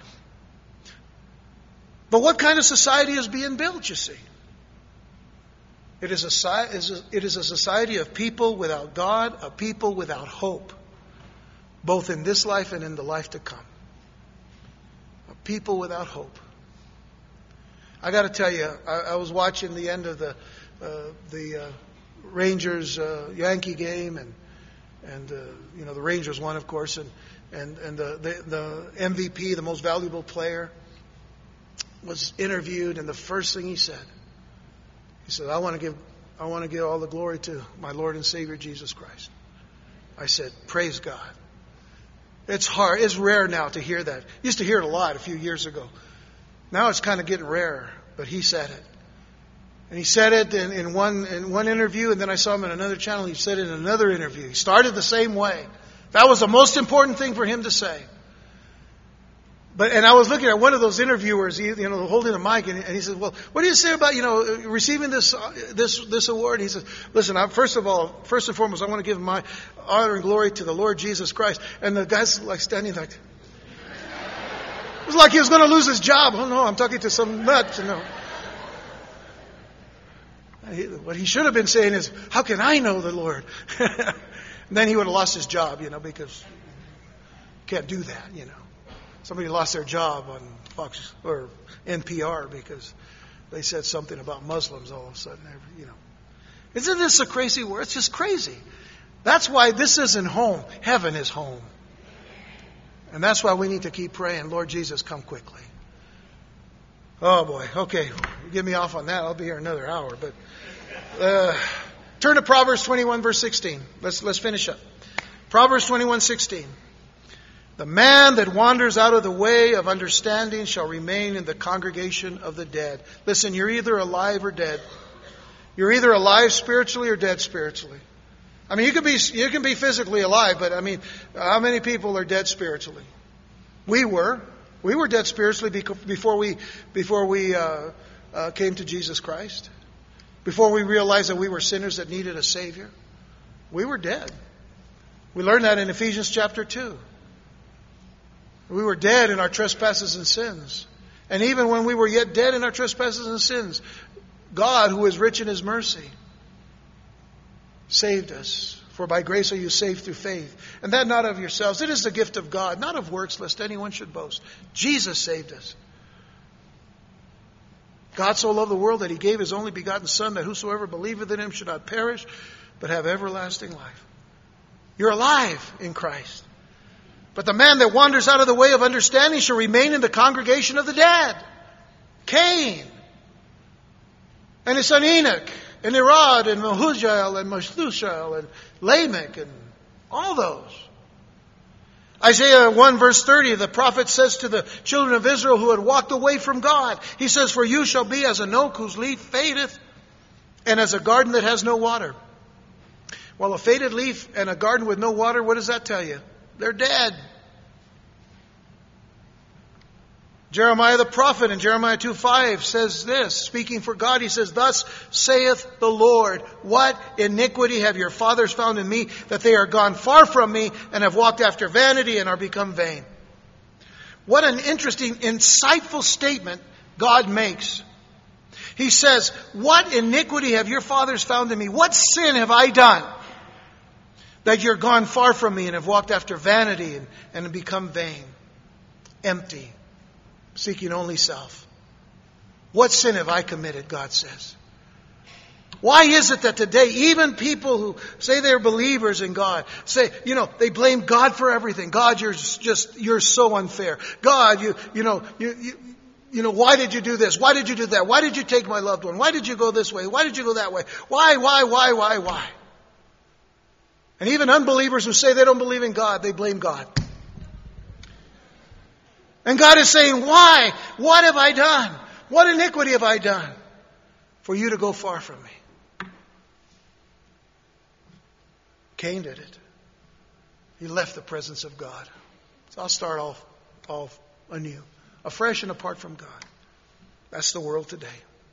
But what kind of society is being built, you see? It is a society of people without God, a people without hope, both in this life and in the life to come. A people without hope. I got to tell you, I was watching the end of the Rangers Yankee game, and the Rangers won, of course, and the MVP, the most valuable player, was interviewed, and the first thing he said, I want to give all the glory to my Lord and Savior Jesus Christ. I said, praise God. It's hard. It's rare now to hear that. Used to hear it a lot a few years ago. Now it's kind of getting rarer, but he said it. And he said it in one interview, and then I saw him in another channel. He said it in another interview. He started the same way. That was the most important thing for him to say. And I was looking at one of those interviewers, holding a mic, and he said, "Well, what do you say about, receiving this award?" He says, "Listen, first and foremost, I want to give my honor and glory to the Lord Jesus Christ." And the guy's like standing like, it was like he was going to lose his job. Oh no, I'm talking to some nut, What he should have been saying is, "How can I know the Lord?" And then he would have lost his job, because you can't do that, Somebody lost their job on Fox or NPR because they said something about Muslims all of a sudden, Isn't this a crazy word? It's just crazy. That's why this isn't home. Heaven is home. And that's why we need to keep praying, Lord Jesus, come quickly. Oh boy. Okay. Get me off on that. I'll be here another hour. But turn to Proverbs 21 verse 16. Let's finish up. Proverbs 21:16. The man that wanders out of the way of understanding shall remain in the congregation of the dead. Listen, you're either alive or dead. You're either alive spiritually or dead spiritually. I mean, you can be physically alive, but how many people are dead spiritually? We were dead spiritually before we came to Jesus Christ. Before we realized that we were sinners that needed a Savior. We were dead. We learned that in Ephesians chapter 2. We were dead in our trespasses and sins. And even when we were yet dead in our trespasses and sins, God, who is rich in His mercy, saved us. For by grace are you saved through faith. And that not of yourselves. It is the gift of God, not of works, lest anyone should boast. Jesus saved us. God so loved the world that He gave His only begotten Son, that whosoever believeth in Him should not perish, but have everlasting life. You're alive in Christ. But the man that wanders out of the way of understanding shall remain in the congregation of the dead. Cain and his son Enoch and Irad and Mehujael and Meshushael and Lamech and all those. Isaiah 1 verse 30, the prophet says to the children of Israel who had walked away from God, he says, "For you shall be as an oak whose leaf fadeth, and as a garden that has no water." Well, a faded leaf and a garden with no water, what does that tell you? They're dead. Jeremiah the prophet in Jeremiah 2:5 says this, speaking for God, he says, "Thus saith the Lord, what iniquity have your fathers found in me, that they are gone far from me, and have walked after vanity, and are become vain." What an interesting, insightful statement God makes. He says, "What iniquity have your fathers found in me? What sin have I done, that you're gone far from me and have walked after vanity and have become vain, empty, seeking only self? What sin have I committed?" God says. Why is it that today, even people who say they're believers in God, say, they blame God for everything. God, you're so unfair. God, why did you do this? Why did you do that? Why did you take my loved one? Why did you go this way? Why did you go that way? Why? And even unbelievers who say they don't believe in God, they blame God. And God is saying, why? What have I done? What iniquity have I done for you to go far from me? Cain did it. He left the presence of God. So I'll start off anew, afresh and apart from God. That's the world today.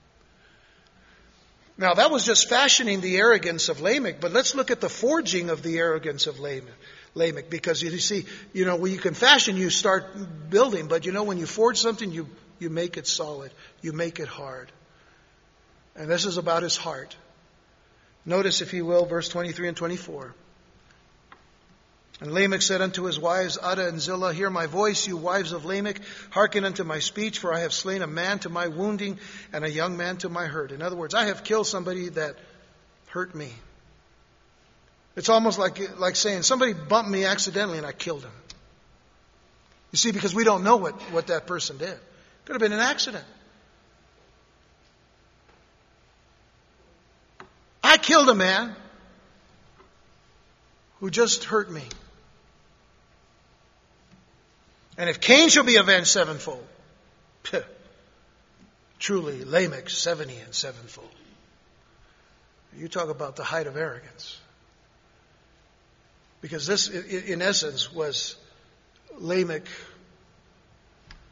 Now, that was just fashioning the arrogance of Lamech, but let's look at the forging of the arrogance of Lamech. Because you see, when you can fashion, you start building. But when you forge something, you make it solid. You make it hard. And this is about his heart. Notice, if you will, verse 23 and 24. "And Lamech said unto his wives, Adah and Zillah, Hear my voice, you wives of Lamech. Hearken unto my speech, for I have slain a man to my wounding, and a young man to my hurt." In other words, I have killed somebody that hurt me. It's almost like saying, somebody bumped me accidentally and I killed him. You see, because we don't know what that person did. Could have been an accident. I killed a man who just hurt me. And if Cain shall be avenged sevenfold, truly Lamech 70 and sevenfold. You talk about the height of arrogance. Because this, in essence, was Lamech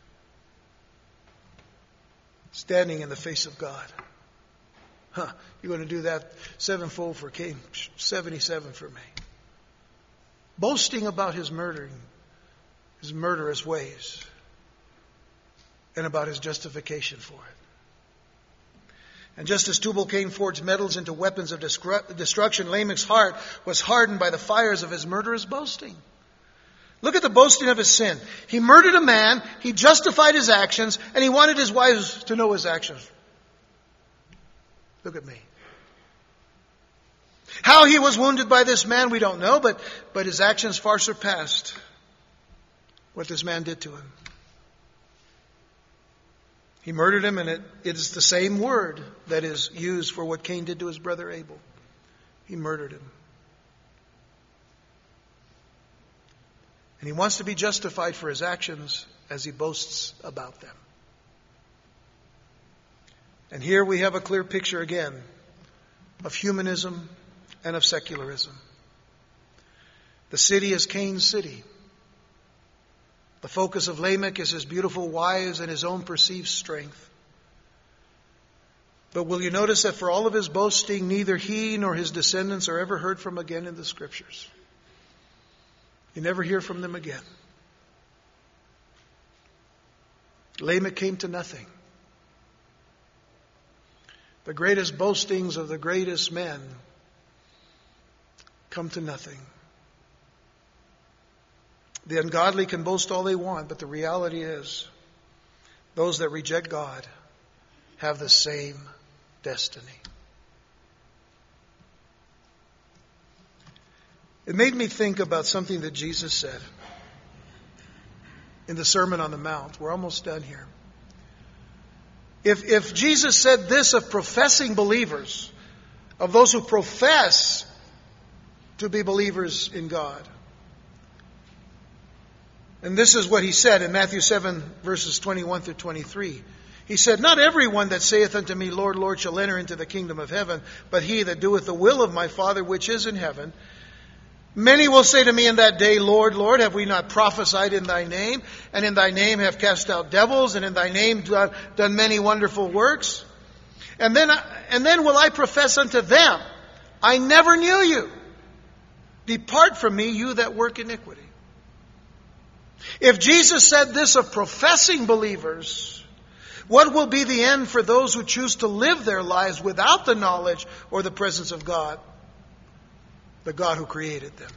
standing in the face of God. You're going to do that sevenfold for Cain, 77 for me. Boasting about his murdering, his murderous ways, and about his justification for it. And just as Tubal-Cain forged metals into weapons of destruction, Lamech's heart was hardened by the fires of his murderous boasting. Look at the boasting of his sin. He murdered a man, he justified his actions, and he wanted his wives to know his actions. Look at me. How he was wounded by this man, we don't know, but his actions far surpassed what this man did to him. He murdered him, and it is the same word that is used for what Cain did to his brother Abel. He murdered him. And he wants to be justified for his actions as he boasts about them. And here we have a clear picture again of humanism and of secularism. The city is Cain's city. The focus of Lamech is his beautiful wives and his own perceived strength. But will you notice that for all of his boasting, neither he nor his descendants are ever heard from again in the Scriptures? You never hear from them again. Lamech came to nothing. The greatest boastings of the greatest men come to nothing. The ungodly can boast all they want, but the reality is those that reject God have the same destiny. It made me think about something that Jesus said in the Sermon on the Mount. We're almost done here. If Jesus said this of professing believers, of those who profess to be believers in God, and this is what he said in Matthew 7, verses 21 through 23. He said, "Not everyone that saith unto me, Lord, Lord, shall enter into the kingdom of heaven, but he that doeth the will of my Father which is in heaven. Many will say to me in that day, Lord, Lord, have we not prophesied in thy name? And in thy name have cast out devils, and in thy name done many wonderful works? And then will I profess unto them, I never knew you. Depart from me, you that work iniquity." If Jesus said this of professing believers, what will be the end for those who choose to live their lives without the knowledge or the presence of God? The God who created them.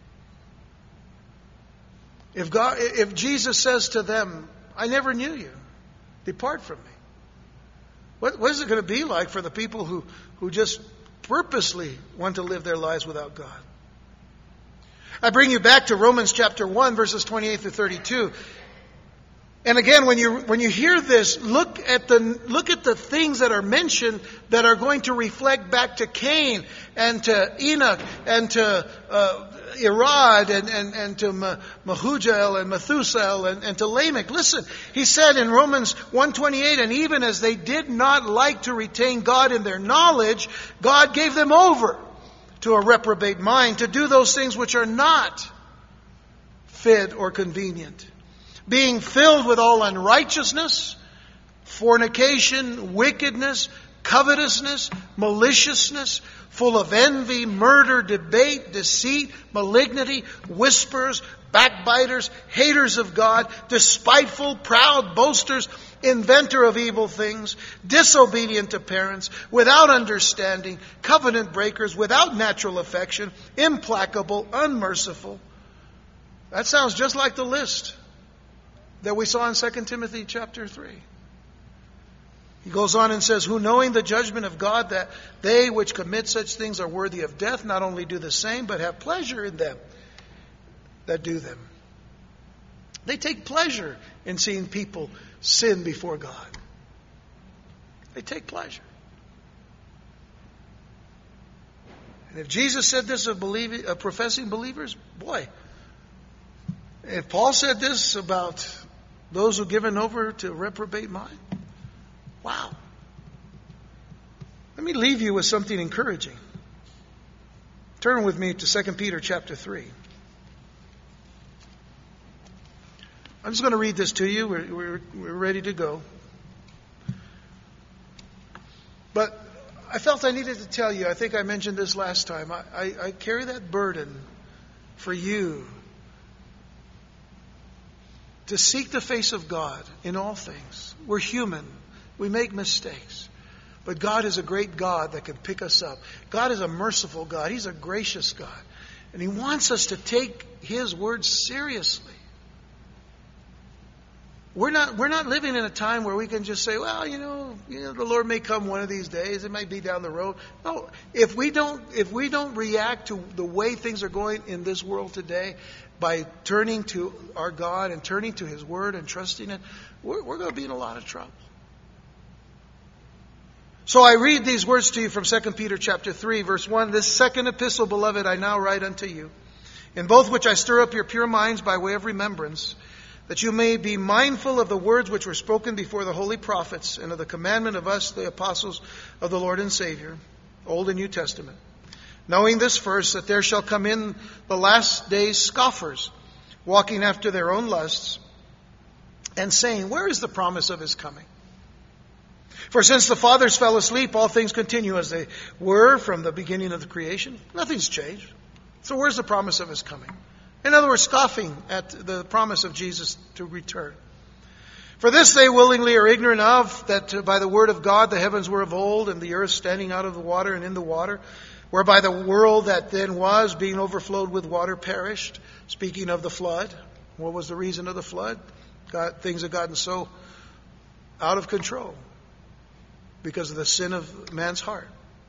If Jesus says to them, I never knew you, depart from me. What is it going to be like for the people who just purposely want to live their lives without God? I bring you back to Romans chapter 1, verses 28 through 32. And again, when you hear this, look at the things that are mentioned that are going to reflect back to Cain and to Enoch and to Irad and to Mehujael and Methuselah and to Lamech. Listen, he said in Romans 1:28, and even as they did not like to retain God in their knowledge, God gave them over to a reprobate mind to do those things which are not fit or convenient, being filled with all unrighteousness, fornication, wickedness, covetousness, maliciousness, full of envy, murder, debate, deceit, malignity, whisperers, backbiters, haters of God, despiteful, proud, boasters, inventor of evil things, disobedient to parents, without understanding, covenant breakers, without natural affection, implacable, unmerciful. That sounds just like the list that we saw in 2 Timothy chapter 3. He goes on and says, who knowing the judgment of God, that they which commit such things are worthy of death, not only do the same, but have pleasure in them that do them. They take pleasure in seeing people sin before God. They take pleasure. And if Jesus said this of professing believers, boy, if Paul said this about those who are given over to reprobate mind, wow. Let me leave you with something encouraging. Turn with me to 2 Peter chapter 3. I'm just going to read this to you. We're ready to go. But I felt I needed to tell you, I think I mentioned this last time, I carry that burden for you to seek the face of God in all things. We're human. We make mistakes. But God is a great God that can pick us up. God is a merciful God. He's a gracious God. And He wants us to take His word seriously. We're not living in a time where we can just say, well, the Lord may come one of these days. It might be down the road. No, if we don't react to the way things are going in this world today by turning to our God and turning to His word and trusting it, we're going to be in a lot of trouble. So I read these words to you from 2 Peter chapter 3, verse 1. This second epistle, beloved, I now write unto you, in both which I stir up your pure minds by way of remembrance, that you may be mindful of the words which were spoken before the holy prophets, and of the commandment of us, the apostles of the Lord and Savior, Old and New Testament. Knowing this first, that there shall come in the last days scoffers, walking after their own lusts, and saying, where is the promise of His coming? For since the fathers fell asleep, all things continue as they were from the beginning of the creation. Nothing's changed. So where's the promise of His coming? In other words, scoffing at the promise of Jesus to return. For this they willingly are ignorant of, that by the word of God the heavens were of old, and the earth standing out of the water and in the water, whereby the world that then was, being overflowed with water, perished. Speaking of the flood. What was the reason of the flood? Things had gotten so out of control because of the sin of man's heart.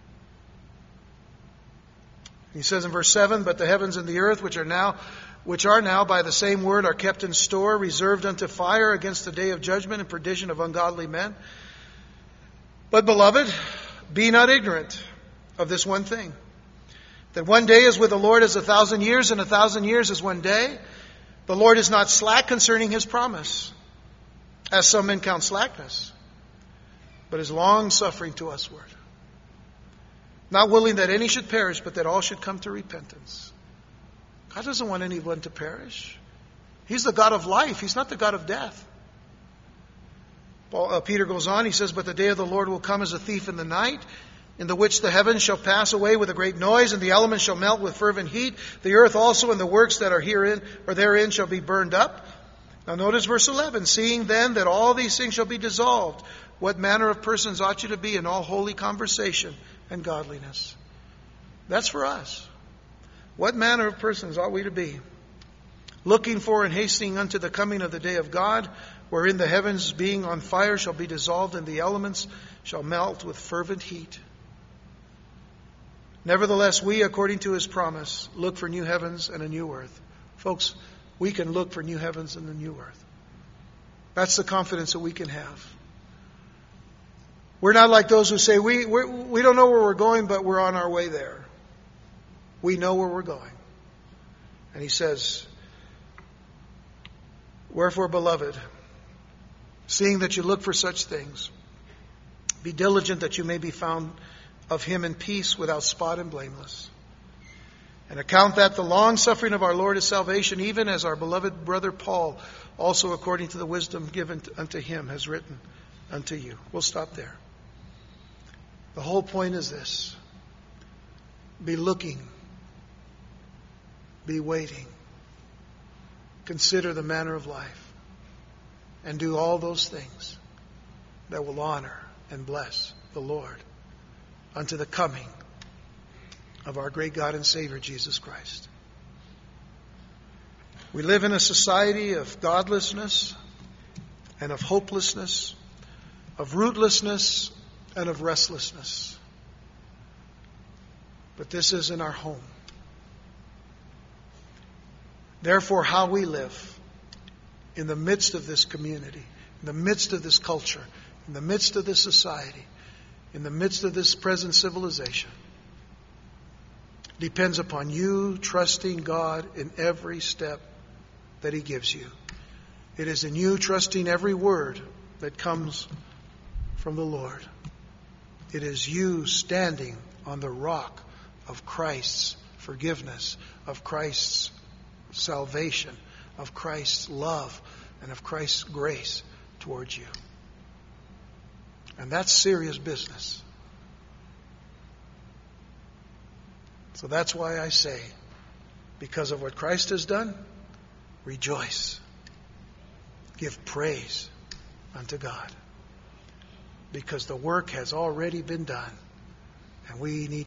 He says in verse 7, but the heavens and the earth, which are now by the same word, are kept in store, reserved unto fire against the day of judgment and perdition of ungodly men. But, beloved, be not ignorant of this one thing, that one day is with the Lord as 1,000 years, and 1,000 years is one day. The Lord is not slack concerning His promise, as some men count slackness, but is long-suffering to usward, not willing that any should perish, but that all should come to repentance. God doesn't want anyone to perish. He's the God of life. He's not the God of death. Peter goes on, he says, but the day of the Lord will come as a thief in the night, in the which the heavens shall pass away with a great noise, and the elements shall melt with fervent heat. The earth also and the works that are herein or therein shall be burned up. Now notice verse 11. Seeing then that all these things shall be dissolved, what manner of persons ought you to be in all holy conversation and godliness? That's for us. What manner of persons ought we to be? Looking for and hastening unto the coming of the day of God, wherein the heavens being on fire shall be dissolved, and the elements shall melt with fervent heat. Nevertheless, we, according to His promise, look for new heavens and a new earth. Folks, we can look for new heavens and a new earth. That's the confidence that we can have. We're not like those who say, we don't know where we're going, but we're on our way there. We know where we're going. And he says, wherefore, beloved, seeing that you look for such things, be diligent that you may be found of Him in peace, without spot and blameless. And account that the long suffering of our Lord is salvation, even as our beloved brother Paul, also according to the wisdom given unto him, has written unto you. We'll stop there. The whole point is this. Be looking. Be waiting. Consider the manner of life. And do all those things that will honor and bless the Lord unto the coming of our great God and Savior, Jesus Christ. We live in a society of godlessness and of hopelessness, of rootlessness and of restlessness. But this isn't our home. Therefore, how we live in the midst of this community, in the midst of this culture, in the midst of this society, in the midst of this present civilization, depends upon you trusting God in every step that He gives you. It is in you trusting every word that comes from the Lord. It is you standing on the rock of Christ's forgiveness, of Christ's salvation, of Christ's love, and of Christ's grace towards you. And that's serious business. So that's why I say, because of what Christ has done, rejoice. Give praise unto God. Because the work has already been done. And we need